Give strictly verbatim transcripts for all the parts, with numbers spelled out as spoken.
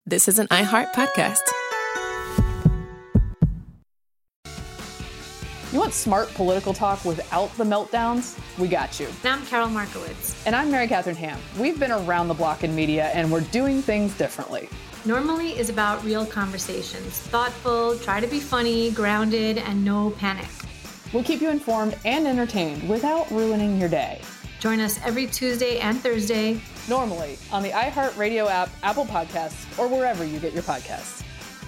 This is an iHeart podcast. You want smart political talk without the meltdowns? We got you. And I'm Carol Markowitz. And I'm Mary Catherine Ham. We've been around the block in media, and we're doing things differently. Normally is about real conversations. Thoughtful, try to be funny, grounded, and no panic. We'll keep you informed and entertained without ruining your day. Join us every Tuesday and Thursday. Normally on the iHeartRadio app, Apple Podcasts, or wherever you get your podcasts.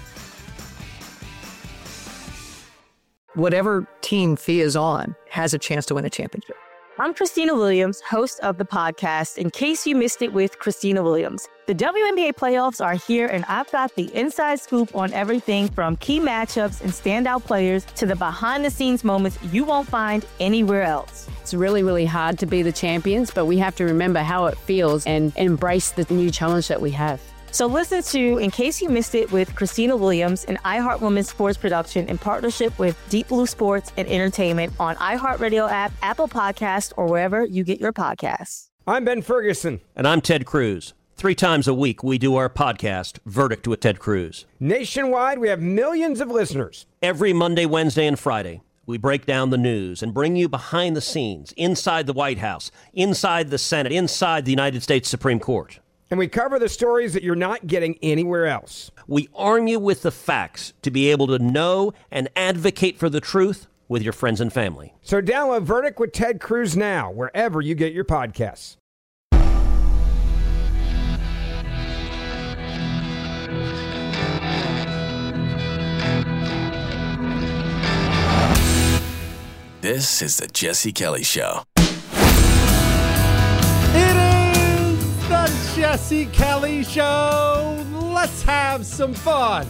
Whatever team Fee is on has a chance to win a championship. I'm Christina Williams, host of the podcast, In Case You Missed It with Christina Williams. The W N B A playoffs are here, and I've got the inside scoop on everything from key matchups and standout players to the behind-the-scenes moments you won't find anywhere else. It's really, really hard to be the champions, but we have to remember how it feels and embrace the new challenge that we have. So listen to In Case You Missed It with Christina Williams, an iHeart Women's Sports production in partnership with Deep Blue Sports and Entertainment on iHeartRadio app, Apple Podcasts, or wherever you get your podcasts. I'm Ben Ferguson. And I'm Ted Cruz. Three times a week, we do our podcast, Verdict with Ted Cruz. Nationwide, we have millions of listeners. Every Monday, Wednesday, and Friday, we break down the news and bring you behind the scenes, inside the White House, inside the Senate, inside the United States Supreme Court. And we cover the stories that you're not getting anywhere else. We arm you with the facts to be able to know and advocate for the truth with your friends and family. So download Verdict with Ted Cruz now, wherever you get your podcasts. This is the Jesse Kelly Show. The Jesse Kelly Show. Let's have some fun.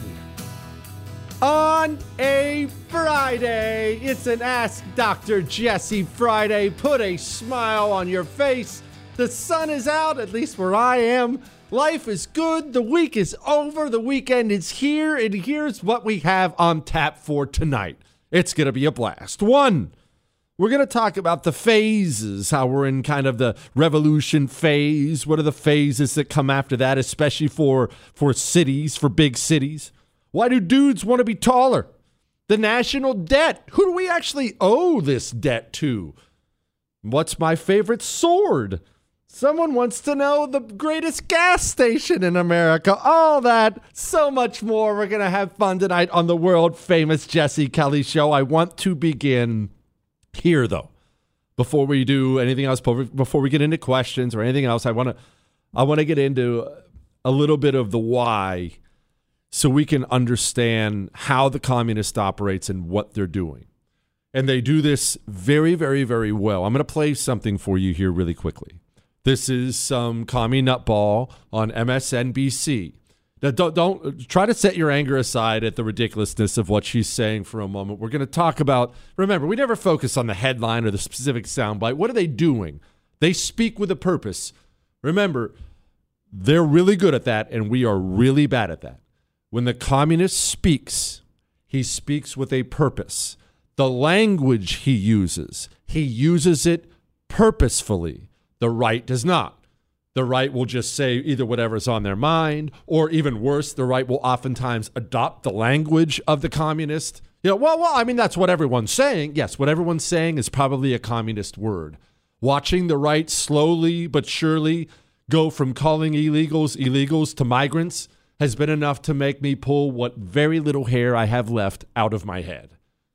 On a Friday, it's an Ask Doctor Jesse Friday. Put a smile on your face. The sun is out, at least where I am. Life is good. The week is over. The weekend is here. And here's what we have on tap for tonight. It's going to be a blast. One, we're going to talk about the phases, how we're in kind of the revolution phase. What are the phases that come after that, especially for, for cities, for big cities? Why do dudes want to be taller? The national debt. Who do we actually owe this debt to? What's my favorite sword? Someone wants to know the greatest gas station in America. All that, so much more. We're going to have fun tonight on the world-famous Jesse Kelly Show. I want to begin here, though, before we do anything else, before we get into questions or anything else, I want to I want to get into a little bit of the why so we can understand how the communist operates and what they're doing. And they do this very, very, very well. I'm going to play something for you here really quickly. This is some commie nutball on M S N B C. Now, don't, don't try to set your anger aside at the ridiculousness of what she's saying for a moment. We're going to talk about, remember, we never focus on the headline or the specific soundbite. What are they doing? They speak with a purpose. Remember, they're really good at that, and we are really bad at that. When the communist speaks, he speaks with a purpose. The language he uses, he uses it purposefully. The right does not. The right will just say either whatever's on their mind, or even worse, the right will oftentimes adopt the language of the communist. You know, well, well, I mean, that's what everyone's saying. Yes, what everyone's saying is probably a communist word. Watching the right slowly but surely go from calling illegals illegals to migrants has been enough to make me pull what very little hair I have left out of my head.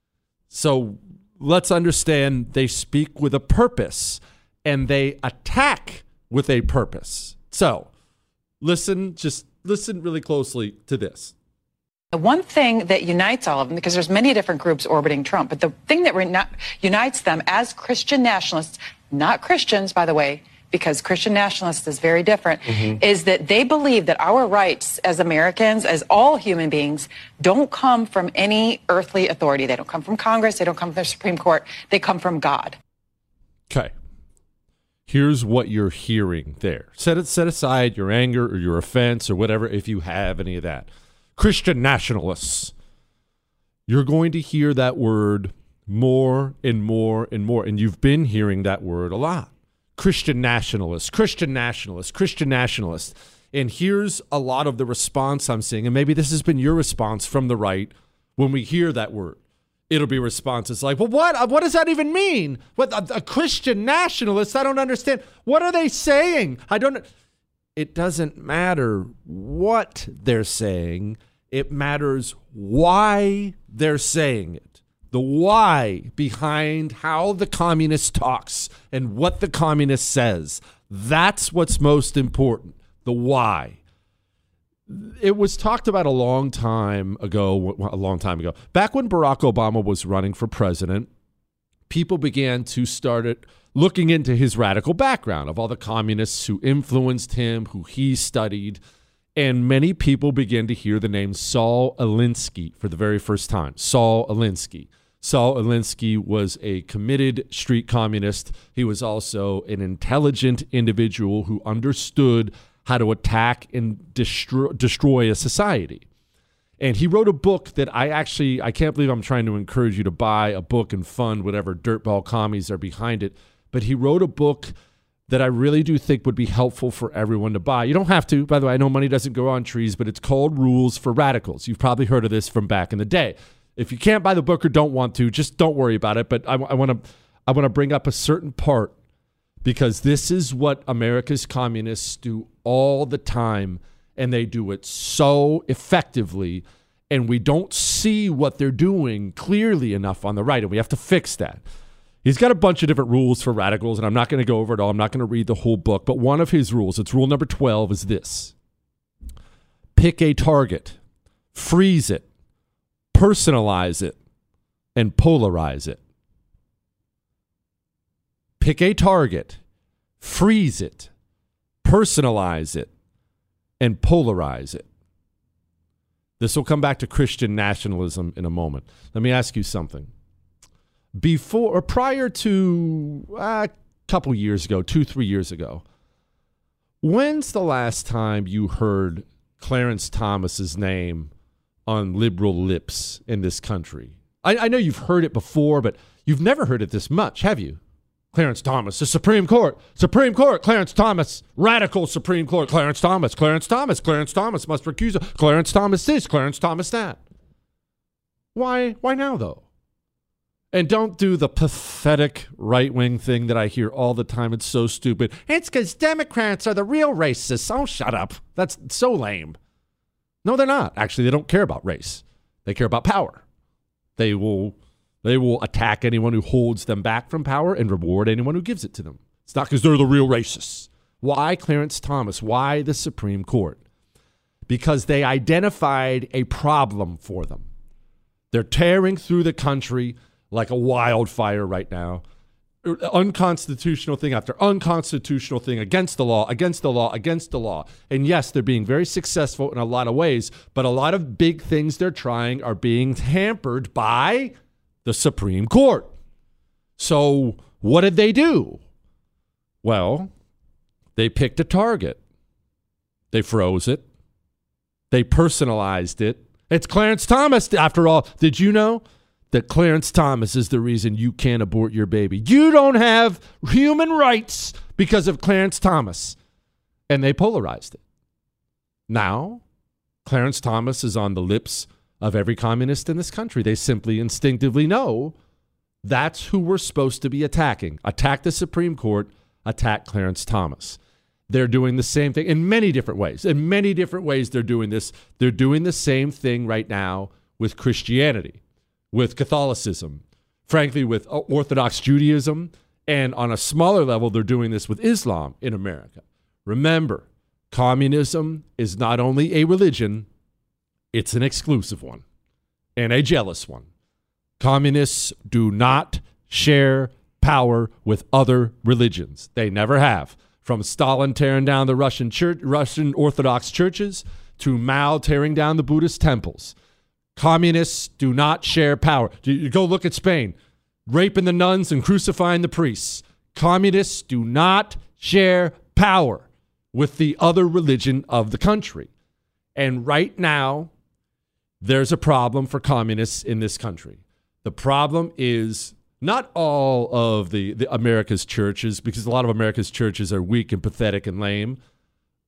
So let's understand they speak with a purpose, and they attack with a purpose. So listen, just listen really closely to this. The one thing that unites all of them, because there's many different groups orbiting Trump, but the thing that re- unites them as Christian nationalists, not Christians, by the way, because Christian nationalist is very different, mm-hmm. is that they believe that our rights as Americans, as all human beings, don't come from any earthly authority. They don't come from Congress. They don't come from the Supreme Court. They come from God. Okay. Here's what you're hearing there. Set it, set aside your anger or your offense or whatever, if you have any of that. Christian nationalists. You're going to hear that word more and more and more, and you've been hearing that word a lot. Christian nationalists, Christian nationalists, Christian nationalists. And here's a lot of the response I'm seeing, and maybe this has been your response from the right when we hear that word. It'll be responses like, well, what What does that even mean? What a, a Christian nationalist? I don't understand. What are they saying? I don't. It doesn't matter what they're saying. It matters why they're saying it. The why behind how the communist talks and what the communist says. That's what's most important. The why. It was talked about a long time ago, a long time ago. Back when Barack Obama was running for president, people began to start it, looking into his radical background of all the communists who influenced him, who he studied, and many people began to hear the name Saul Alinsky for the very first time. Saul Alinsky. Saul Alinsky was a committed street communist. He was also an intelligent individual who understood how to attack and destroy, destroy a society. And he wrote a book that I actually, I can't believe I'm trying to encourage you to buy a book and fund whatever dirtball commies are behind it. But he wrote a book that I really do think would be helpful for everyone to buy. You don't have to, by the way. I know money doesn't grow on trees, but it's called Rules for Radicals. You've probably heard of this from back in the day. If you can't buy the book or don't want to, just don't worry about it. But I, I want to I want to bring up a certain part because this is what America's communists do all the time, and they do it so effectively, and we don't see what they're doing clearly enough on the right, and we have to fix that. He's got a bunch of different rules for radicals, and I'm not going to go over it all. I'm not going to read the whole book, but one of his rules, it's rule number twelve, is this. Pick a target, freeze it, personalize it, and polarize it. Pick a target, freeze it, personalize it, and polarize it. This will come back to Christian nationalism in a moment. Let me ask you something. Before or prior to uh, a couple years ago, two, three years ago, when's the last time you heard Clarence Thomas's name on liberal lips in this country? I, I know you've heard it before, but you've never heard it this much, have you? Clarence Thomas, the Supreme Court, Supreme Court, Clarence Thomas, radical Supreme Court, Clarence Thomas, Clarence Thomas, Clarence Thomas must recuse, Clarence Thomas this, Clarence Thomas that. Why, why now, though? And don't do the pathetic right-wing thing that I hear all the time. It's so stupid. It's because Democrats are the real racists. Oh, shut up. That's so lame. No, they're not. Actually, they don't care about race. They care about power. They will... They will attack anyone who holds them back from power and reward anyone who gives it to them. It's not because they're the real racists. Why Clarence Thomas? Why the Supreme Court? Because they identified a problem for them. They're tearing through the country like a wildfire right now. Unconstitutional thing after unconstitutional thing, against the law, against the law, against the law. And yes, they're being very successful in a lot of ways, but a lot of big things they're trying are being hampered by the Supreme Court. So what did they do? Well, they picked a target. They froze it. They personalized it. It's Clarence Thomas, after all. Did you know that Clarence Thomas is the reason you can't abort your baby? You don't have human rights because of Clarence Thomas. And they polarized it. Now, Clarence Thomas is on the lips of every communist in this country. They simply instinctively know that's who we're supposed to be attacking. Attack the Supreme Court, attack Clarence Thomas. They're doing the same thing in many different ways. In many different ways they're doing this. They're doing the same thing right now with Christianity, with Catholicism, frankly, with Orthodox Judaism, and on a smaller level, they're doing this with Islam in America. Remember, communism is not only a religion, it's an exclusive one and a jealous one. Communists do not share power with other religions. They never have. From Stalin tearing down the Russian church, Russian Orthodox churches to Mao tearing down the Buddhist temples. Communists do not share power. You go look at Spain, raping the nuns and crucifying the priests. Communists do not share power with the other religion of the country. And right now, there's a problem for communists in this country. The problem is not all of the, the America's churches, because a lot of America's churches are weak and pathetic and lame,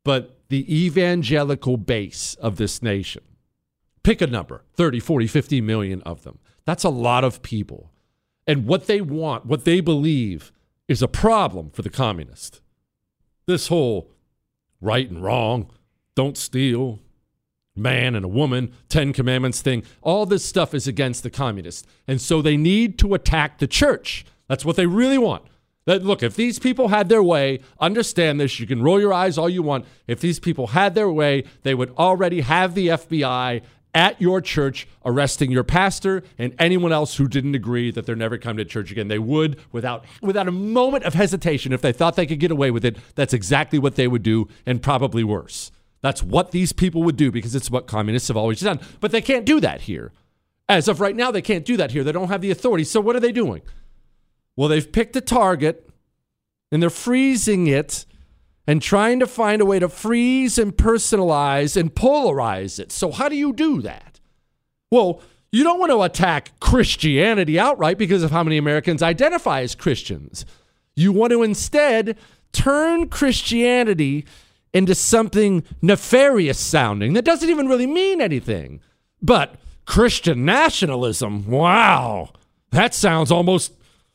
but the evangelical base of this nation, pick a number, thirty, forty, fifty million of them. That's a lot of people. And what they want, what they believe is a problem for the communist. This whole right and wrong, don't steal, man and a woman, Ten Commandments thing, all this stuff is against the communists. And so they need to attack the church. That's what they really want. That, look, if these people had their way, understand this, you can roll your eyes all you want. If these people had their way, they would already have the F B I at your church arresting your pastor and anyone else who didn't agree that they're never coming to church again. They would, without without a moment of hesitation, if they thought they could get away with it, that's exactly what they would do, and probably worse. That's what these people would do, because it's what communists have always done. But they can't do that here. As of right now, they can't do that here. They don't have the authority. So what are they doing? Well, they've picked a target, and they're freezing it and trying to find a way to freeze and personalize and polarize it. So how do you do that? Well, you don't want to attack Christianity outright because of how many Americans identify as Christians. You want to instead turn Christianity into something nefarious sounding that doesn't even really mean anything. But Christian nationalism, wow, that sounds almost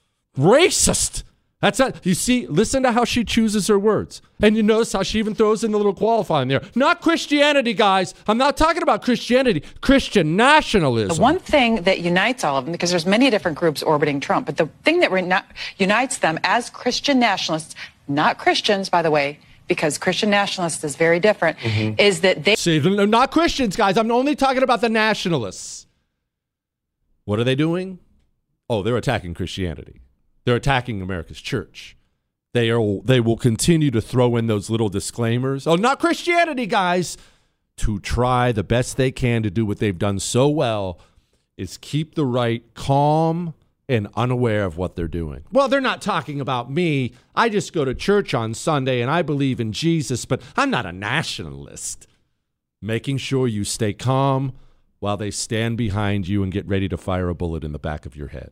racist. That's not, you see, listen to how she chooses her words. And you notice how she even throws in the little qualifying there. Not Christianity, guys. I'm not talking about Christianity. Christian nationalism. The one thing that unites all of them, because there's many different groups orbiting Trump, but the thing that re- unites them as Christian nationalists, not Christians, by the way, because Christian nationalist is very different, mm-hmm. is that they... See, not Christians, guys. I'm only talking about the nationalists. What are they doing? Oh, they're attacking Christianity. They're attacking America's church. They are. They will continue to throw in those little disclaimers. Oh, not Christianity, guys. To try the best they can to do what they've done so well is keep the right calm and unaware of what they're doing. Well, they're not talking about me. I just go to church on Sunday and I believe in Jesus, but I'm not a nationalist. Making sure you stay calm while they stand behind you and get ready to fire a bullet in the back of your head.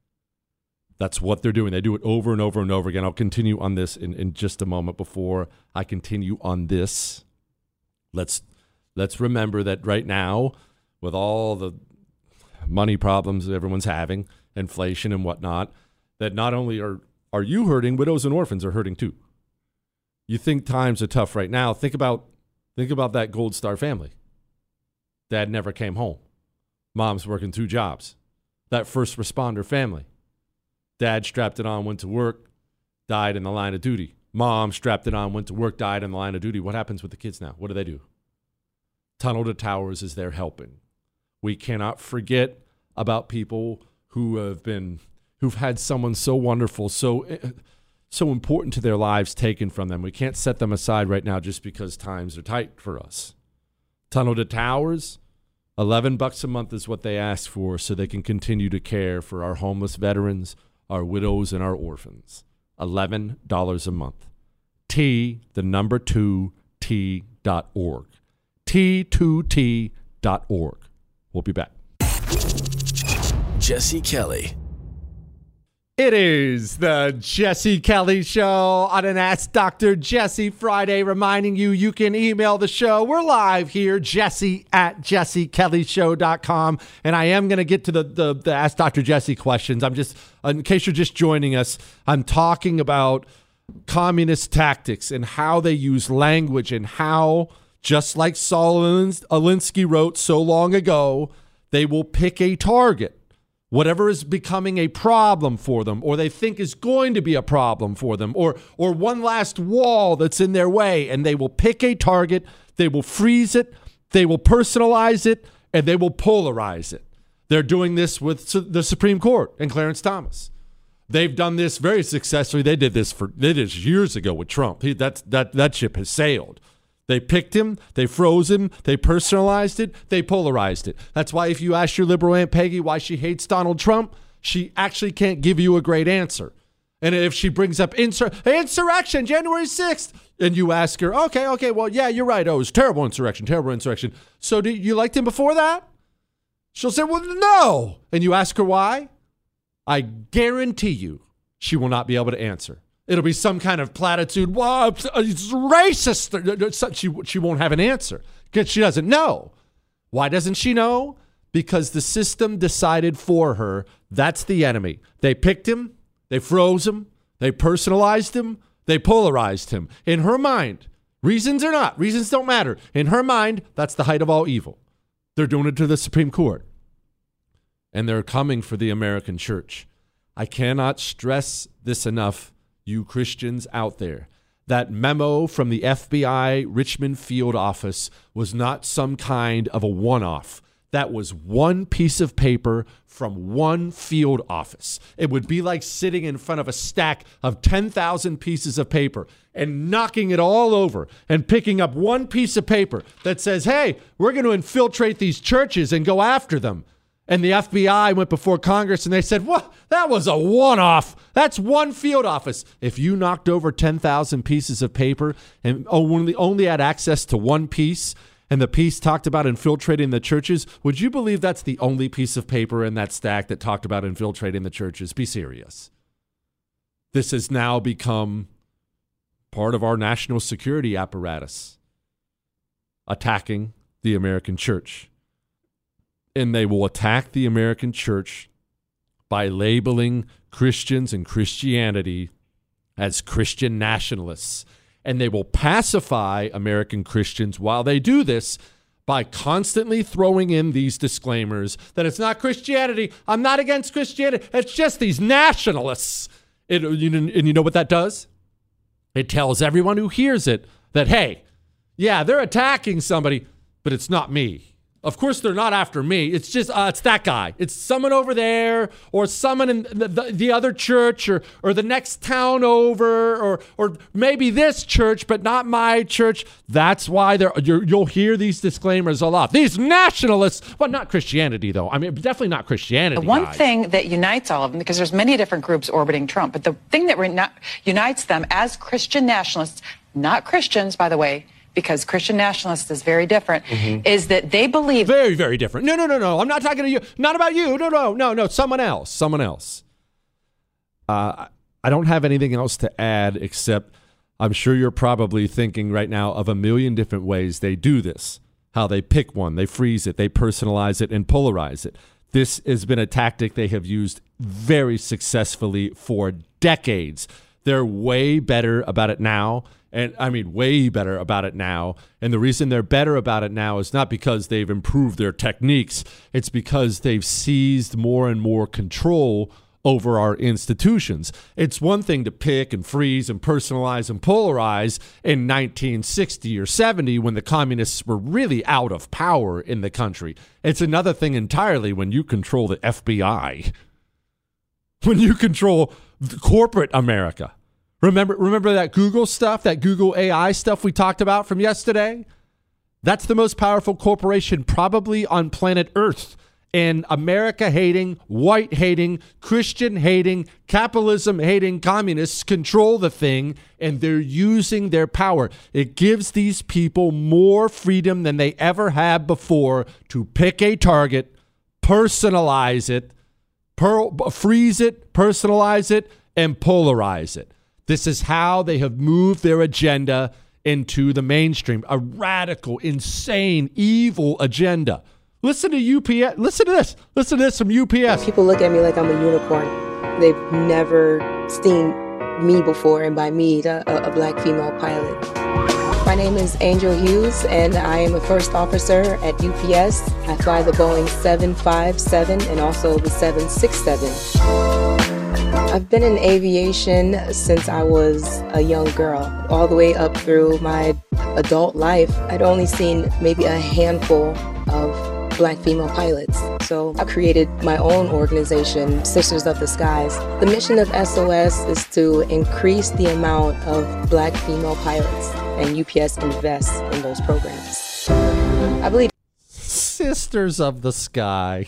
That's what they're doing. They do it over and over and over again. I'll continue on this in, in just a moment. Before I continue on this, let's let's remember that right now, with all the money problems that everyone's having, inflation and whatnot, that not only are, are you hurting, widows and orphans are hurting too. You think times are tough right now. Think about think about that Gold Star family. Dad never came home. Mom's working two jobs. That first responder family. Dad strapped it on, went to work, died in the line of duty. Mom strapped it on, went to work, died in the line of duty. What happens with the kids now? What do they do? Tunnel to Towers is there helping. We cannot forget about people who have been, who've had someone so wonderful, so, so important to their lives taken from them. We can't set them aside right now just because times are tight for us. Tunnel to Towers, eleven bucks a month is what they ask for so they can continue to care for our homeless veterans, our widows, and our orphans. eleven dollars a month. T, the number two, T dot org. T two T dot org. We'll be back. Jesse Kelly. It is the Jesse Kelly Show on an Ask Doctor Jesse Friday, reminding you you can email the show. We're live here, Jesse at jesse kelly show dot com. And I am going to get to the, the, the Ask Doctor Jesse questions. I'm just, in case you're just joining us, I'm talking about communist tactics and how they use language and how, just like Saul Alinsky wrote so long ago, they will pick a target. Whatever is becoming a problem for them, or they think is going to be a problem for them, or or one last wall that's in their way, and they will pick a target, they will freeze it, they will personalize it, and they will polarize it. They're doing this with the Supreme Court and Clarence Thomas. They've done this very successfully. They did this for they did this years ago with Trump. He, that's, that, that ship has sailed. They picked him, they froze him, they personalized it, they polarized it. That's why if you ask your liberal Aunt Peggy why she hates Donald Trump, she actually can't give you a great answer. And if she brings up insur- insurrection, January sixth, and you ask her, okay, okay, well, yeah, you're right. Oh, it was terrible insurrection, terrible insurrection. So did you liked him before that? She'll say, well, no. And you ask her why? I guarantee you she will not be able to answer. It'll be some kind of platitude. Well, it's racist. She, she won't have an answer because she doesn't know. Why doesn't she know? Because the system decided for her that's the enemy. They picked him. They froze him. They personalized him. They polarized him. In her mind, reasons or not, reasons don't matter. In her mind, that's the height of all evil. They're doing it to the Supreme Court. And they're coming for the American church. I cannot stress this enough, you Christians out there. That memo from the F B I Richmond field office was not some kind of a one-off. That was one piece of paper from one field office. It would be like sitting in front of a stack of ten thousand pieces of paper and knocking it all over and picking up one piece of paper that says, hey, we're going to infiltrate these churches and go after them. And the F B I went before Congress and they said, what? That was a one-off. That's one field office. If you knocked over ten thousand pieces of paper and only, only had access to one piece, and the piece talked about infiltrating the churches, would you believe that's the only piece of paper in that stack that talked about infiltrating the churches? Be serious. This has now become part of our national security apparatus, attacking the American church. And they will attack the American church by labeling Christians and Christianity as Christian nationalists. And they will pacify American Christians while they do this by constantly throwing in these disclaimers that it's not Christianity. I'm not against Christianity. It's just these nationalists. It, you, and you know what that does? It tells everyone who hears it that, hey, yeah, they're attacking somebody, but it's not me. Of course, they're not after me. It's just, uh, it's that guy. It's someone over there or someone in the, the, the other church or or the next town over or or maybe this church, but not my church. That's why they're, you're, you'll hear these disclaimers a lot. These nationalists, well, not Christianity, though. I mean, definitely not Christianity. The one guys. thing that unites all of them, because there's many different groups orbiting Trump, but the thing that re- unites them as Christian nationalists, not Christians, by the way, because Christian nationalist is very different, mm-hmm. is that they believe... Very, very different. No, no, no, no. I'm not talking to you. Not about you. No, no, no, no. Someone else. Someone else. Uh, I don't have anything else to add except I'm sure you're probably thinking right now of a million different ways they do this. How they pick one, they freeze it, they personalize it, and polarize it. This has been a tactic they have used very successfully for decades. They're way better about it now. And I mean, way better about it now. And the reason they're better about it now is not because they've improved their techniques. It's because they've seized more and more control over our institutions. It's one thing to pick and freeze and personalize and polarize in nineteen sixty or seventy when the communists were really out of power in the country. It's another thing entirely when you control the F B I, when you control corporate America. Remember, remember that Google stuff, that Google A I stuff we talked about from yesterday? That's the most powerful corporation probably on planet Earth. And America-hating, white-hating, Christian-hating, capitalism-hating communists control the thing, and they're using their power. It gives these people more freedom than they ever had before to pick a target, personalize it, per- freeze it, personalize it, and polarize it. This is how they have moved their agenda into the mainstream, a radical, insane, evil agenda. Listen to U P S. Listen to this. Listen to this from U P S. People look at me like I'm a unicorn. They've never seen me before, and by me, a, a black female pilot. My name is Angel Hughes, and I am a first officer at U P S. I fly the Boeing seven fifty-seven and also the seven sixty-seven. I've been in aviation since I was a young girl, all the way up through my adult life. I'd only seen maybe a handful of black female pilots. So I created my own organization, Sisters of the Skies. The mission of S O S is to increase the amount of black female pilots, and U P S invests in those programs. I believe... Sisters of the Sky.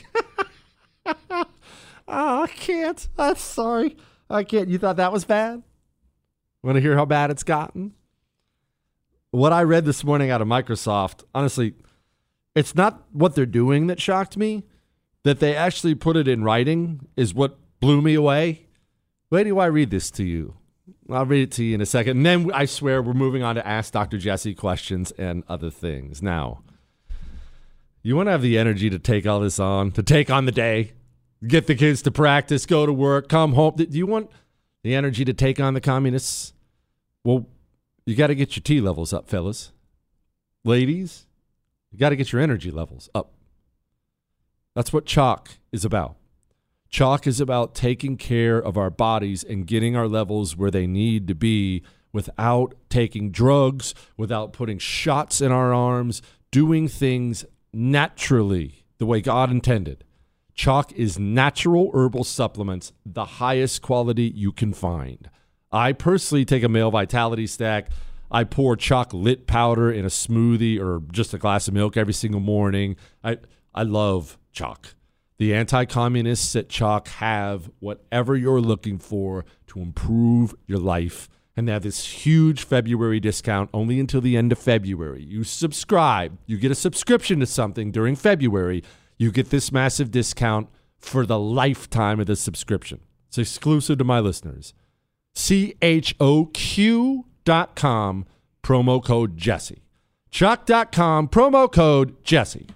Oh, I can't. I'm sorry. I can't. You thought that was bad? Want to hear how bad it's gotten? What I read this morning out of Microsoft, honestly, it's not what they're doing that shocked me. That they actually put it in writing is what blew me away. Wait till I read this to you. I'll read it to you in a second. And then I swear we're moving on to Ask Doctor Jesse questions and other things. Now, you want to have the energy to take all this on, to take on the day, get the kids to practice, go to work, come home. Do you want the energy to take on the communists? Well, you got to get your T levels up, fellas. Ladies, you got to get your energy levels up. That's what chalk is about. Chalk is about taking care of our bodies and getting our levels where they need to be without taking drugs, without putting shots in our arms, doing things naturally the way God intended. Chalk is natural herbal supplements, the highest quality you can find. I personally take a male vitality stack. I pour chalk lit powder in a smoothie or just a glass of milk every single morning. I I love chalk. The anti-communists at Chalk have whatever you're looking for to improve your life. And they have this huge February discount only until the end of February. You subscribe. You get a subscription to something during February. You get this massive discount for the lifetime of the subscription. It's exclusive to my listeners. C H O Q dot com, promo code Jesse. Chalk dot com, promo code Jesse.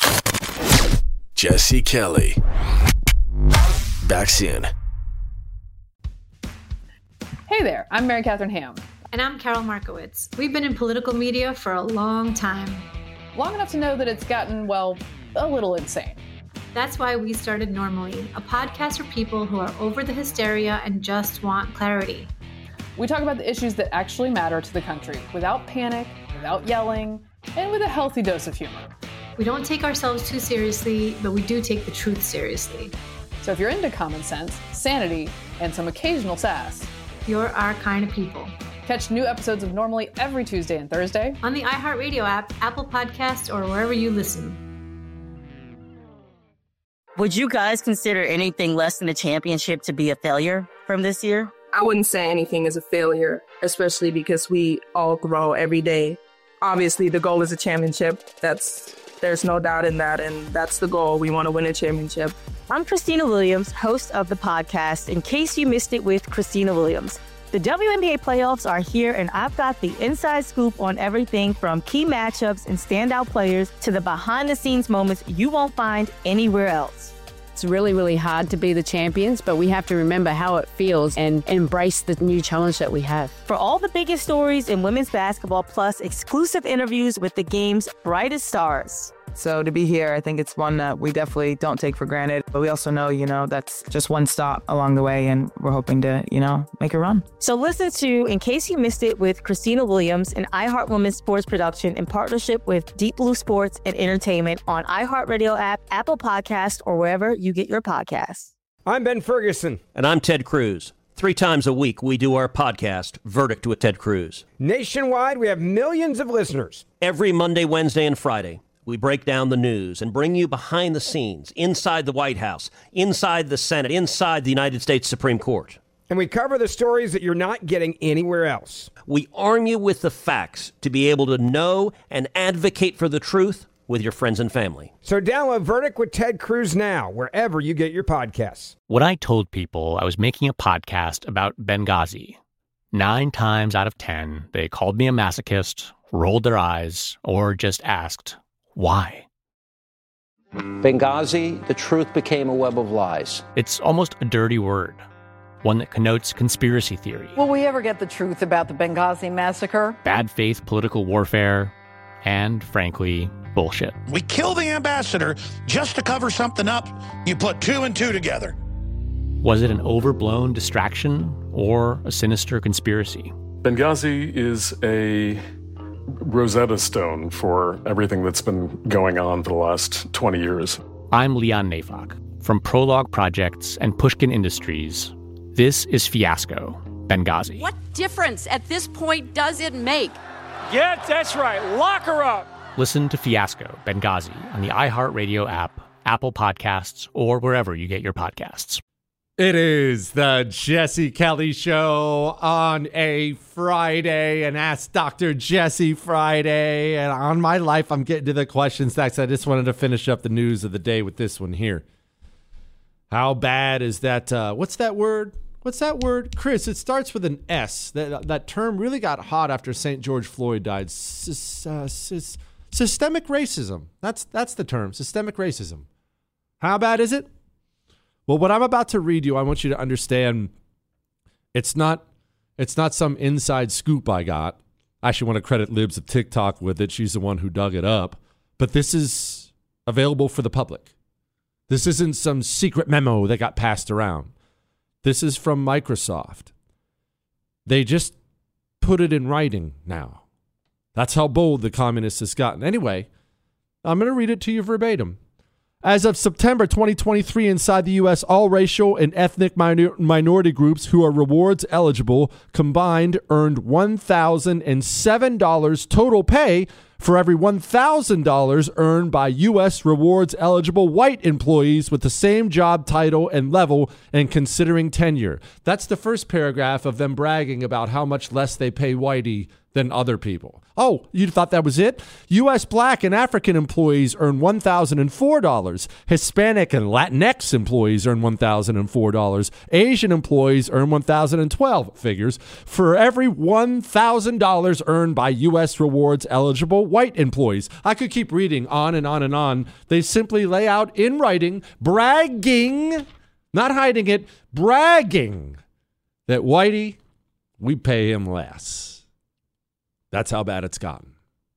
Jesse Kelly. Back soon. Hey there, I'm Mary Catherine Ham. And I'm Carol Markowitz. We've been in political media for a long time. Long enough to know that it's gotten, well, a little insane. That's why we started Normally, a podcast for people who are over the hysteria and just want clarity. We talk about the issues that actually matter to the country without panic, without yelling, and with a healthy dose of humor. We don't take ourselves too seriously, but we do take the truth seriously. So if you're into common sense, sanity, and some occasional sass, you're our kind of people. Catch new episodes of Normally every Tuesday and Thursday on the iHeartRadio app, Apple Podcasts, or wherever you listen. Would you guys consider anything less than a championship to be a failure from this year? I wouldn't say anything is a failure, especially because we all grow every day. Obviously, the goal is a championship. That's There's no doubt in that, and that's the goal. We want to win a championship. I'm Christina Williams, host of the podcast, In Case You Missed It with Christina Williams. The W N B A playoffs are here, and I've got the inside scoop on everything from key matchups and standout players to the behind-the-scenes moments you won't find anywhere else. It's really, really hard to be the champions, but we have to remember how it feels and embrace the new challenge that we have. For all the biggest stories in women's basketball, plus exclusive interviews with the game's brightest stars. So to be here, I think it's one that we definitely don't take for granted. But we also know, you know, that's just one stop along the way, and we're hoping to, you know, make a run. So listen to In Case You Missed It with Christina Williams, an iHeart Women's sports production in partnership with Deep Blue Sports and Entertainment on iHeartRadio app, Apple Podcasts, or wherever you get your podcasts. I'm Ben Ferguson. And I'm Ted Cruz. Three times a week, we do our podcast, Verdict with Ted Cruz. Nationwide, we have millions of listeners. Every Monday, Wednesday, and Friday, we break down the news and bring you behind the scenes, inside the White House, inside the Senate, inside the United States Supreme Court. And we cover the stories that you're not getting anywhere else. We arm you with the facts to be able to know and advocate for the truth with your friends and family. So download Verdict with Ted Cruz now, wherever you get your podcasts. When I told people I was making a podcast about Benghazi, nine times out of ten, they called me a masochist, rolled their eyes, or just asked, why? Benghazi, the truth became a web of lies. It's almost a dirty word, one that connotes conspiracy theory. Will we ever get the truth about the Benghazi massacre? Bad faith political warfare, and frankly, bullshit. We kill the ambassador just to cover something up. You put two and two together. Was it an overblown distraction or a sinister conspiracy? Benghazi is a Rosetta Stone for everything that's been going on for the last twenty years. I'm Leon Neyfakh. From Prologue Projects and Pushkin Industries, this is Fiasco, Benghazi. What difference at this point does it make? Yeah, that's right. Lock her up. Listen to Fiasco, Benghazi on the iHeartRadio app, Apple Podcasts, or wherever you get your podcasts. It is the Jesse Kelly Show on a Friday, and Ask Doctor Jesse Friday. And on my life, I'm getting to the questions next. I just wanted to finish up the news of the day with this one here. How bad is that? Uh, what's that word? What's that word? Chris, it starts with an S. That that term really got hot after Saint George Floyd died. Sys, uh, sys, systemic racism. That's that's the term, systemic racism. How bad is it? Well, what I'm about to read you, I want you to understand it's not it's not some inside scoop I got. I actually want to credit Libs of TikTok with it. She's the one who dug it up. But this is available for the public. This isn't some secret memo that got passed around. This is from Microsoft. They just put it in writing now. That's how bold the communists has gotten. Anyway, I'm going to read it to you verbatim. As of September twenty twenty-three, inside the U S, all racial and ethnic minor- minority groups who are rewards eligible combined earned one thousand seven dollars total pay for every one thousand dollars earned by U S rewards eligible white employees with the same job title and level and considering tenure. That's the first paragraph of them bragging about how much less they pay whitey than other people. Oh, you thought that was it? U S black and African employees earn one thousand four dollars. Hispanic and Latinx employees earn one thousand four dollars. Asian employees earn one thousand twelve figures for every one thousand dollars earned by U S rewards eligible white employees. I could keep reading on and on and on. They simply lay out in writing, bragging, not hiding it, bragging that whitey, we pay him less. That's how bad it's gotten.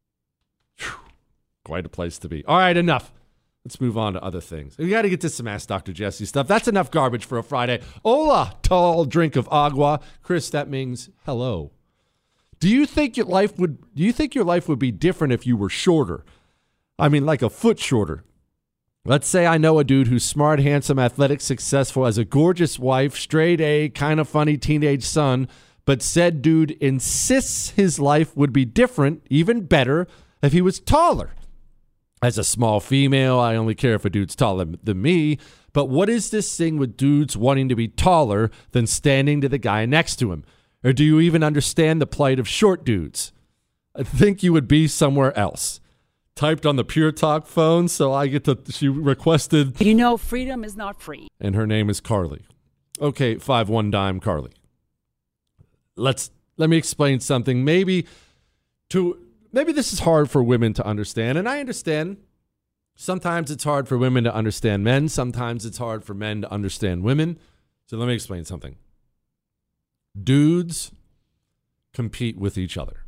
Whew. Quite a place to be. All right, enough. Let's move on to other things. We got to get to some Ask Doctor Jesse stuff. That's enough garbage for a Friday. Hola, tall drink of agua. Chris, that means hello. Do you think your life would do you think your life would be different if you were shorter? I mean, like a foot shorter. Let's say I know a dude who's smart, handsome, athletic, successful, has a gorgeous wife, straight A, kind of funny teenage son, but said dude insists his life would be different, even better, if he was taller. As a small female, I only care if a dude's taller than me. But what is this thing with dudes wanting to be taller than standing to the guy next to him? Or do you even understand the plight of short dudes? I think you would be somewhere else. Typed on the Pure Talk phone, so I get to, she requested. You know, freedom is not free. And her name is Carly. Okay, five one dime Carly. Let's let me explain something. Maybe to maybe this is hard for women to understand, and I understand. Sometimes it's hard for women to understand men. Sometimes it's hard for men to understand women. So let me explain something. Dudes compete with each other,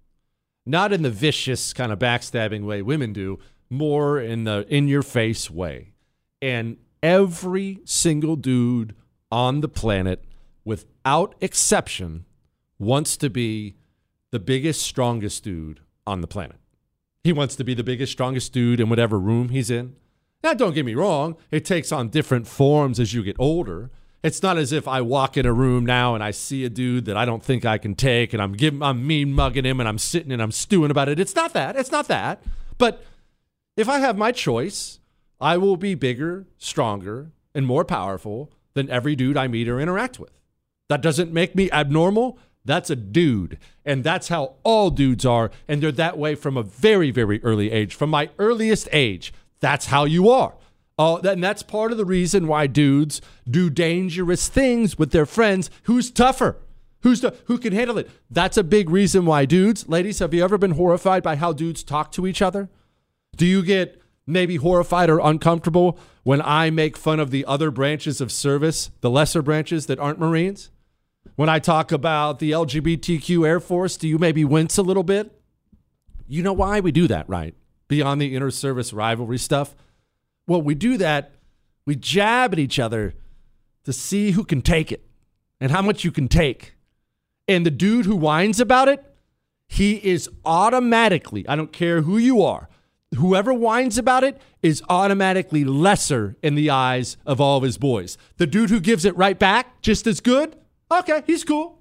not in the vicious kind of backstabbing way women do, more in the in-your-face way. And every single dude on the planet, without exception, wants to be the biggest, strongest dude on the planet. He wants to be the biggest, strongest dude in whatever room he's in. Now, don't get me wrong. It takes on different forms as you get older. It's not as if I walk in a room now and I see a dude that I don't think I can take and I'm giving, I'm mean mugging him and I'm sitting and I'm stewing about it. It's not that. It's not that. But if I have my choice, I will be bigger, stronger, and more powerful than every dude I meet or interact with. That doesn't make me abnormal. That's a dude. And that's how all dudes are. And they're that way from a very, very early age. From my earliest age, that's how you are. Uh, and that's part of the reason why dudes do dangerous things with their friends. Who's tougher? Who's the, who can handle it? That's a big reason why dudes, ladies, have you ever been horrified by how dudes talk to each other? Do you get maybe horrified or uncomfortable when I make fun of the other branches of service, the lesser branches that aren't Marines? When I talk about the L G B T Q Air Force, do you maybe wince a little bit? You know why we do that, right? Beyond the inter-service rivalry stuff. Well, we do that, we jab at each other to see who can take it and how much you can take. And the dude who whines about it, he is automatically, I don't care who you are, whoever whines about it is automatically lesser in the eyes of all of his boys. The dude who gives it right back, just as good, okay, he's cool.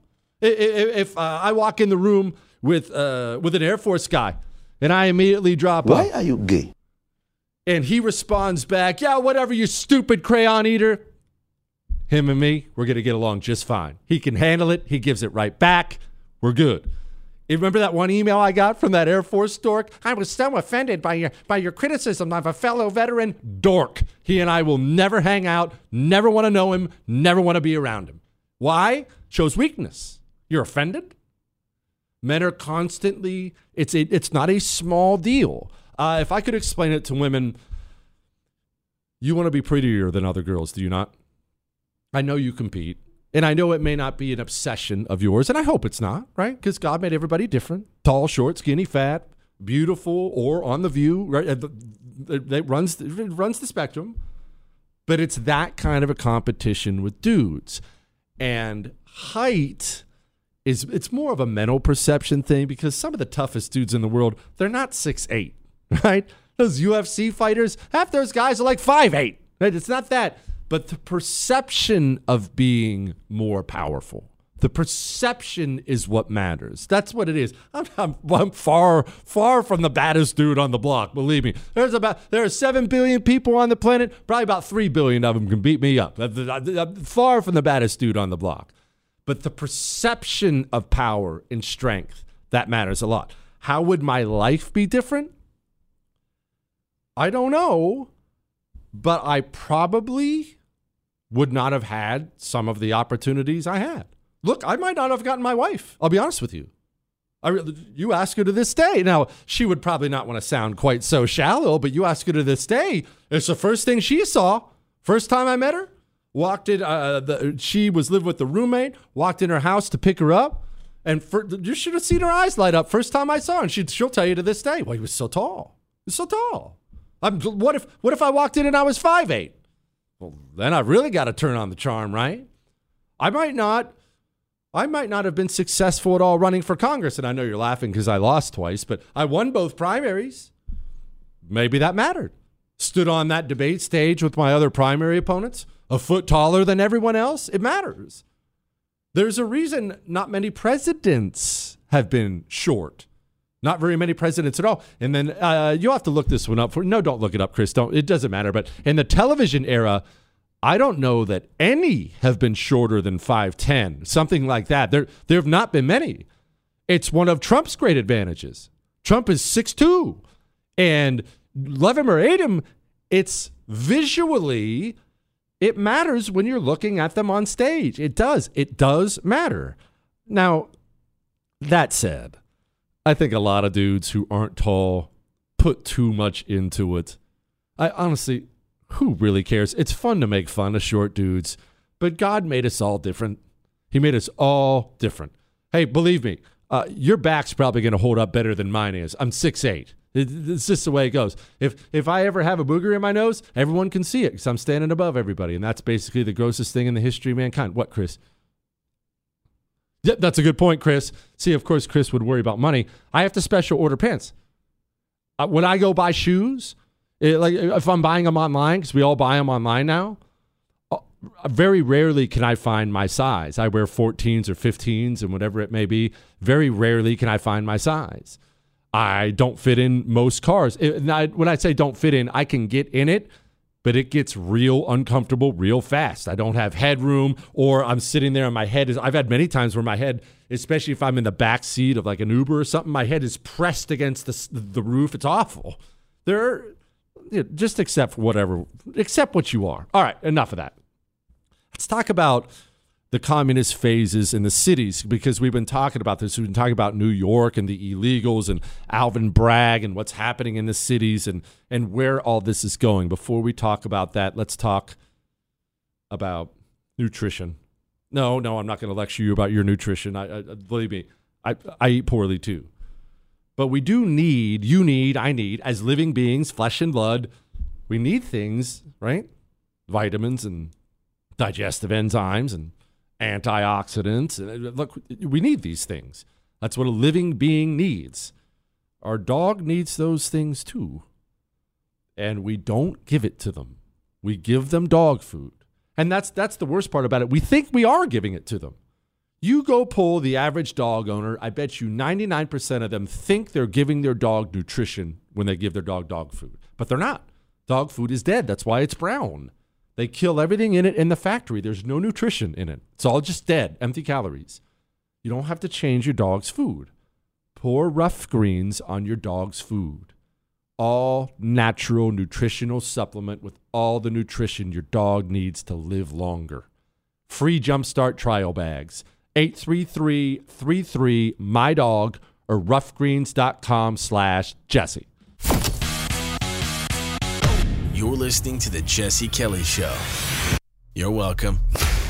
If uh, I walk in the room with uh, with an Air Force guy and I immediately drop Why up, are you gay? And he responds back, yeah, whatever, you stupid crayon eater. Him and me, we're going to get along just fine. He can handle it. He gives it right back. We're good. You remember that one email I got from that Air Force dork? I was so offended by your by your criticism of a fellow veteran. Dork. He and I will never hang out, never want to know him, never want to be around him. Why? Shows weakness. You're offended? Men are constantly, it's a, it's not a small deal. Uh, if I could explain it to women, you want to be prettier than other girls, do you not? I know you compete, and I know it may not be an obsession of yours, and I hope it's not, right? Because God made everybody different. Tall, short, skinny, fat, beautiful, or on the view, right? It runs, it runs the spectrum. But it's that kind of a competition with dudes. And height is, it's more of a mental perception thing because some of the toughest dudes in the world, they're not six eight, right? Those U F C fighters, half those guys are like five eight, right? It's not that. But the perception of being more powerful, the perception is what matters. That's what it is. I'm, I'm, I'm far, far from the baddest dude on the block. Believe me. There's about there are seven billion people on the planet. Probably about three billion of them can beat me up. I'm far from the baddest dude on the block. But the perception of power and strength, that matters a lot. How would my life be different? I don't know. But I probably would not have had some of the opportunities I had. Look, I might not have gotten my wife. I'll be honest with you. I, you ask her to this day. Now, she would probably not want to sound quite so shallow, but you ask her to this day. It's the first thing she saw. First time I met her, walked in. Uh, the, she was living with the roommate, walked in her house to pick her up. And for, you should have seen her eyes light up. First time I saw her. And she, she'll tell you to this day, well, he was so tall. He was so tall. I'm, what if what if I walked in and I was five eight? Well, then I really got to turn on the charm, right? I might not. I might not have been successful at all running for Congress. And I know you're laughing because I lost twice, but I won both primaries. Maybe that mattered. Stood on that debate stage with my other primary opponents, a foot taller than everyone else. It matters. There's a reason not many presidents have been short. Not very many presidents at all. And then uh, you'll have to look this one up. For No, don't look it up, Chris. Don't. It doesn't matter. But in the television era, I don't know that any have been shorter than five ten, something like that. There, there have not been many. It's one of Trump's great advantages. Trump is six two. And love him or hate him, it's visually, it matters when you're looking at them on stage. It does. It does matter. Now, that said, I think a lot of dudes who aren't tall put too much into it. I honestly, who really cares? It's fun to make fun of short dudes, but God made us all different. He made us all different. Hey, believe me, uh, your back's probably going to hold up better than mine is. I'm six eight. It, it's just the way it goes. If if I ever have a booger in my nose, everyone can see it because I'm standing above everybody, and that's basically the grossest thing in the history of mankind. What, Chris? Yeah, that's a good point, Chris. See, of course, Chris would worry about money. I have to special order pants. Uh, when I go buy shoes, it, like if I'm buying them online, because we all buy them online now, uh, very rarely can I find my size. I wear fourteens or fifteens and whatever it may be. Very rarely can I find my size. I don't fit in most cars. It, I, when I say don't fit in, I can get in it, but it gets real uncomfortable real fast. I don't have headroom, or I'm sitting there and my head is, I've had many times where my head, especially if I'm in the back seat of like an Uber or something, my head is pressed against the, the roof. It's awful. There are, you know, just accept whatever, accept what you are. All right, enough of that. Let's talk about the communist phases in the cities, because we've been talking about this. We've been talking about New York and the illegals and Alvin Bragg and what's happening in the cities and, and where all this is going. Before we talk about that, let's talk about nutrition. No, no, I'm not going to lecture you about your nutrition. I, I believe me, I, I eat poorly too. But we do need, you need, I need, as living beings, flesh and blood, we need things, right? Vitamins and digestive enzymes and antioxidants. Look, we need these things. That's what a living being needs. Our dog needs those things too. And we don't give it to them. We give them dog food. And that's that's the worst part about it. We think we are giving it to them. You go pull the average dog owner, I bet you ninety-nine percent of them think they're giving their dog nutrition when they give their dog dog food. But they're not. Dog food is dead. That's why it's brown. They kill everything in it in the factory. There's no nutrition in it. It's all just dead, empty calories. You don't have to change your dog's food. Pour Rough Greens on your dog's food. All natural nutritional supplement with all the nutrition your dog needs to live longer. free Jumpstart trial bags. eight three three, three three, M Y D O G or roughgreens.com slash Jesse. You're listening to The Jesse Kelly Show. You're welcome.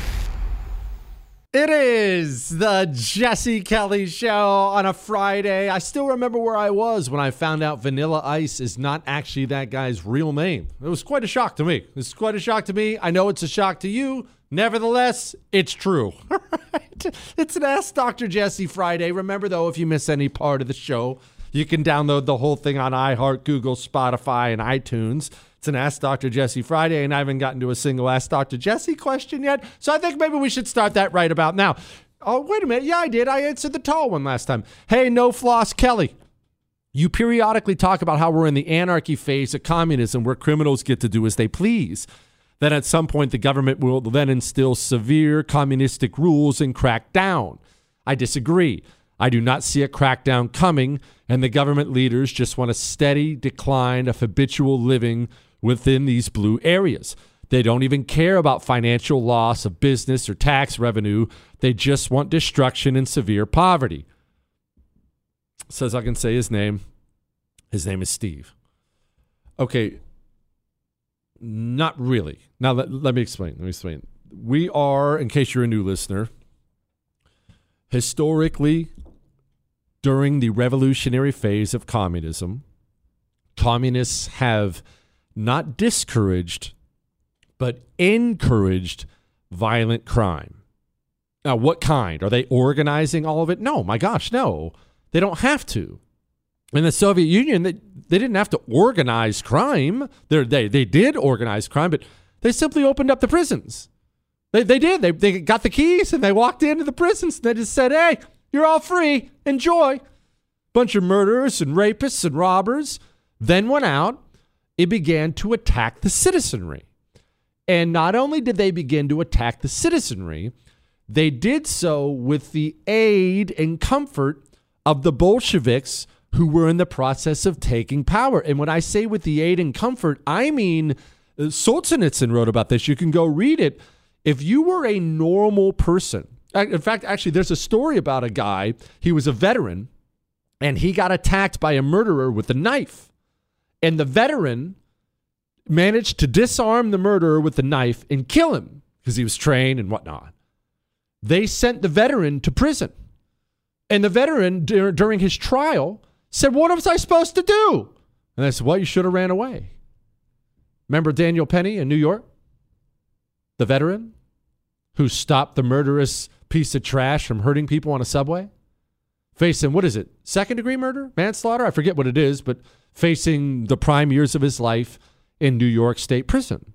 It is the Jesse Kelly Show on a Friday. I still remember where I was when I found out Vanilla Ice is not actually that guy's real name. It was quite a shock to me. It was quite a shock to me. I know it's a shock to you. Nevertheless, it's true. It's an Ask Doctor Jesse Friday. Remember, though, if you miss any part of the show, you can download the whole thing on iHeart, Google, Spotify, and iTunes. It's an Ask Doctor Jesse Friday, and I haven't gotten to a single Ask Doctor Jesse question yet, so I think maybe we should start that right about now. Oh, wait a minute. Yeah, I did. I answered the tall one last time. Hey, No Floss Kelly. You periodically talk about how we're in the anarchy phase of communism where criminals get to do as they please. Then at some point, the government will then instill severe communistic rules and crack down. I disagree. I do not see a crackdown coming, and the government leaders just want a steady decline of habitual living within these blue areas. They don't even care about financial loss of business or tax revenue. They just want destruction and severe poverty. Says I can say his name. His name is Steve. Okay. Not really. Now, let, let me explain. Let me explain. We are, in case you're a new listener, historically, during the revolutionary phase of communism, communists have not discouraged, but encouraged violent crime. Now, what kind? Are they organizing all of it? No, my gosh, no. They don't have to. In the Soviet Union, they, they didn't have to organize crime. They're, they they did organize crime, but they simply opened up the prisons. They they did. They they got the keys and they walked into the prisons and they just said, hey, you're all free. Enjoy. Bunch of murderers and rapists and robbers then went out. It began to attack the citizenry. And not only did they begin to attack the citizenry, they did so with the aid and comfort of the Bolsheviks who were in the process of taking power. And when I say with the aid and comfort, I mean, uh, Solzhenitsyn wrote about this. You can go read it. If you were a normal person, in fact, actually, there's a story about a guy, he was a veteran, and he got attacked by a murderer with a knife. And the veteran managed to disarm the murderer with the knife and kill him because he was trained and whatnot. They sent the veteran to prison. And the veteran, dur- during his trial, said, what was I supposed to do? And I said, well, you should have ran away. Remember Daniel Penny in New York? The veteran who stopped the murderous piece of trash from hurting people on a subway? Facing, what is it, second degree murder? Manslaughter? I forget what it is, but facing the prime years of his life in New York State Prison.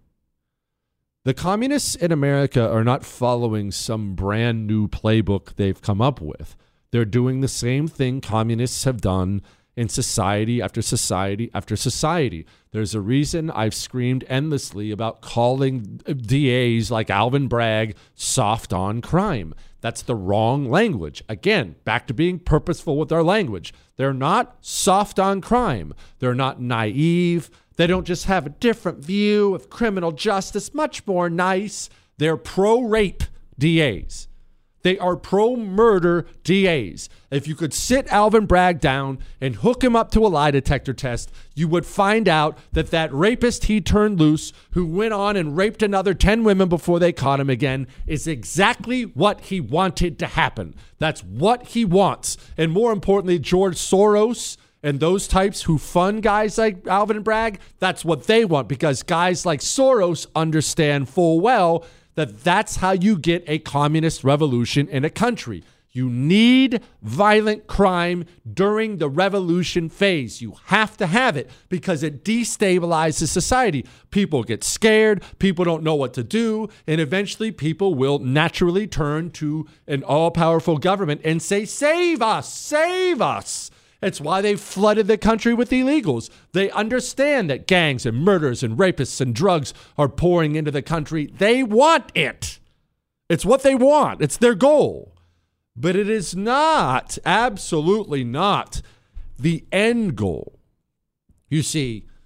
The communists in America are not following some brand new playbook they've come up with. They're doing the same thing communists have done in society after society after society. There's a reason I've screamed endlessly about calling D As like Alvin Bragg soft on crime. That's the wrong language. Again, back to being purposeful with our language. They're not soft on crime. They're not naive. They don't just have a different view of criminal justice, much more nice. They're pro-rape D As. They are pro-murder D As. If you could sit Alvin Bragg down and hook him up to a lie detector test, you would find out that that rapist he turned loose, who went on and raped another ten women before they caught him again, is exactly what he wanted to happen. That's what he wants. And more importantly, George Soros and those types who fund guys like Alvin Bragg, that's what they want, because guys like Soros understand full well that that's how you get a communist revolution in a country. You need violent crime during the revolution phase. You have to have it because it destabilizes society. People get scared, people don't know what to do, and eventually people will naturally turn to an all-powerful government and say, save us, save us. It's why they flooded the country with illegals. They understand that gangs and murders and rapists and drugs are pouring into the country. They want it. It's what they want. It's their goal. But it is not, absolutely not, the end goal. You see,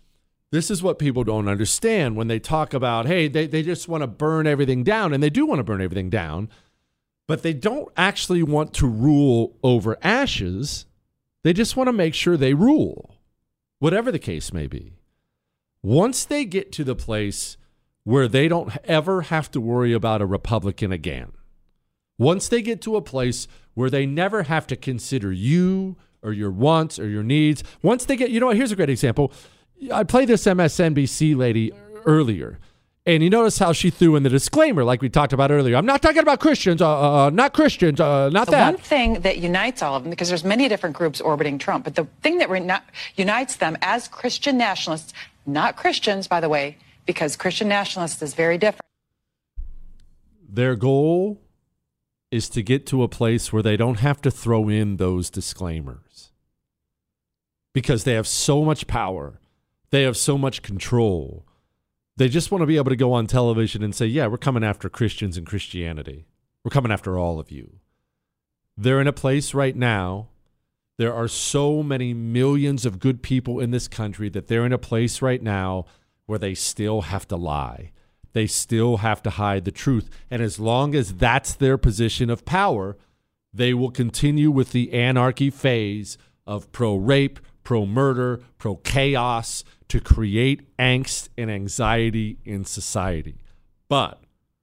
This is what people don't understand when they talk about, hey, they, they just want to burn everything down, and they do want to burn everything down, but they don't actually want to rule over ashes. They just want to make sure they rule, whatever the case may be. Once they get to the place where they don't ever have to worry about a Republican again, once they get to a place where they never have to consider you or your wants or your needs, once they get, you know what, here's a great example. I played this M S N B C lady earlier, and you notice how she threw in the disclaimer like we talked about earlier. I'm not talking about Christians, uh, uh, not Christians, uh, not the that. The one thing that unites all of them, because there's many different groups orbiting Trump, but the thing that re- unites them as Christian nationalists, not Christians, by the way, because Christian nationalists is very different. Their goal is to get to a place where they don't have to throw in those disclaimers because they have so much power. They have so much control. They just want to be able to go on television and say, yeah, we're coming after Christians and Christianity. We're coming after all of you. They're in a place right now. There are so many millions of good people in this country that they're in a place right now where they still have to lie. They still have to hide the truth. And as long as that's their position of power, they will continue with the anarchy phase of pro-rape, pro-murder, pro-chaos to create angst and anxiety in society. But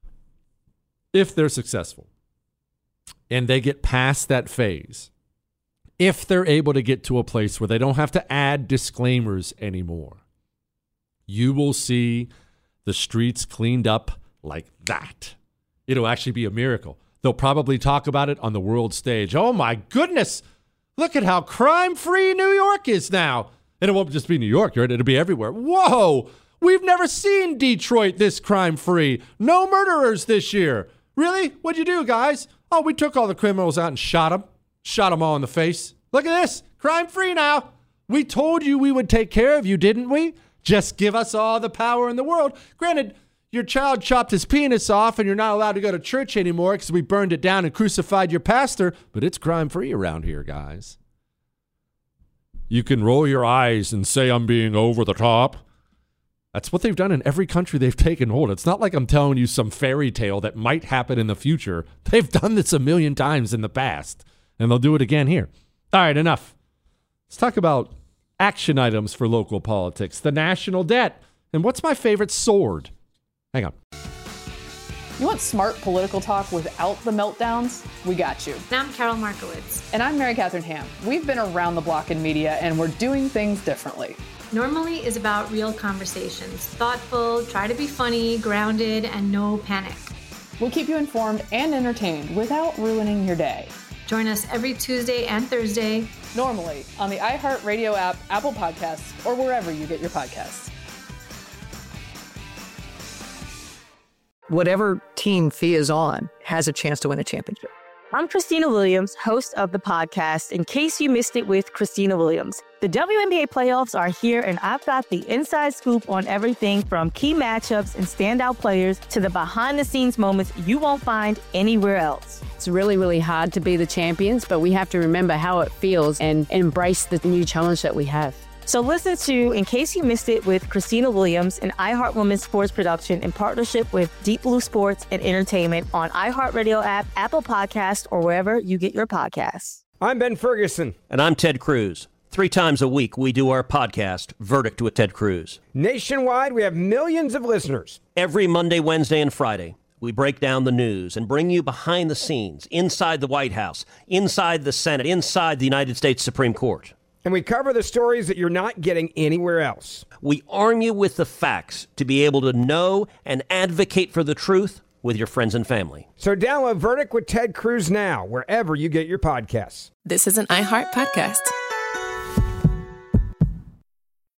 if they're successful and they get past that phase, if they're able to get to a place where they don't have to add disclaimers anymore, you will see the streets cleaned up like that. It'll actually be a miracle. They'll probably talk about it on the world stage. Oh my goodness, look at how crime-free New York is now. And it won't just be New York, right? It'll be everywhere. Whoa, we've never seen Detroit this crime-free. No murderers this year. Really? What'd you do, guys? Oh, we took all the criminals out and shot them. Shot them all in the face. Look at this, crime-free now. We told you we would take care of you, didn't we? Just give us all the power in the world. Granted, your child chopped his penis off and you're not allowed to go to church anymore because we burned it down and crucified your pastor, but it's crime-free around here, guys. You can roll your eyes and say I'm being over the top. That's what they've done in every country they've taken hold. It's not like I'm telling you some fairy tale that might happen in the future. They've done this a million times in the past, and they'll do it again here. All right, enough. Let's talk about action items for local politics. The national debt. And what's my favorite sword? Hang on. You want smart political talk without the meltdowns? We got you. And I'm Carol Markowitz. And I'm Mary Catherine Ham. We've been around the block in media, and we're doing things differently. Normally is about real conversations. Thoughtful, try to be funny, grounded, and no panic. We'll keep you informed and entertained without ruining your day. Join us every Tuesday and Thursday. Normally on the iHeartRadio app, Apple Podcasts, or wherever you get your podcasts. Whatever team Fia is on has a chance to win a championship. I'm Christina Williams, host of the podcast, In Case You Missed It with Christina Williams. The W N B A playoffs are here, and I've got the inside scoop on everything from key matchups and standout players to the behind-the-scenes moments you won't find anywhere else. It's really, really hard to be the champions, but we have to remember how it feels and embrace the new challenge that we have. So listen to In Case You Missed It with Christina Williams, an iHeart Women's sports production in partnership with Deep Blue Sports and Entertainment on iHeartRadio app, Apple Podcasts, or wherever you get your podcasts. I'm Ben Ferguson. And I'm Ted Cruz. Three times a week, we do our podcast, Verdict with Ted Cruz. Nationwide, we have millions of listeners. Every Monday, Wednesday, and Friday, we break down the news and bring you behind the scenes, inside the White House, inside the Senate, inside the United States Supreme Court. And we cover the stories that you're not getting anywhere else. We arm you with the facts to be able to know and advocate for the truth with your friends and family. So download Verdict with Ted Cruz now, wherever you get your podcasts. This is an iHeart podcast.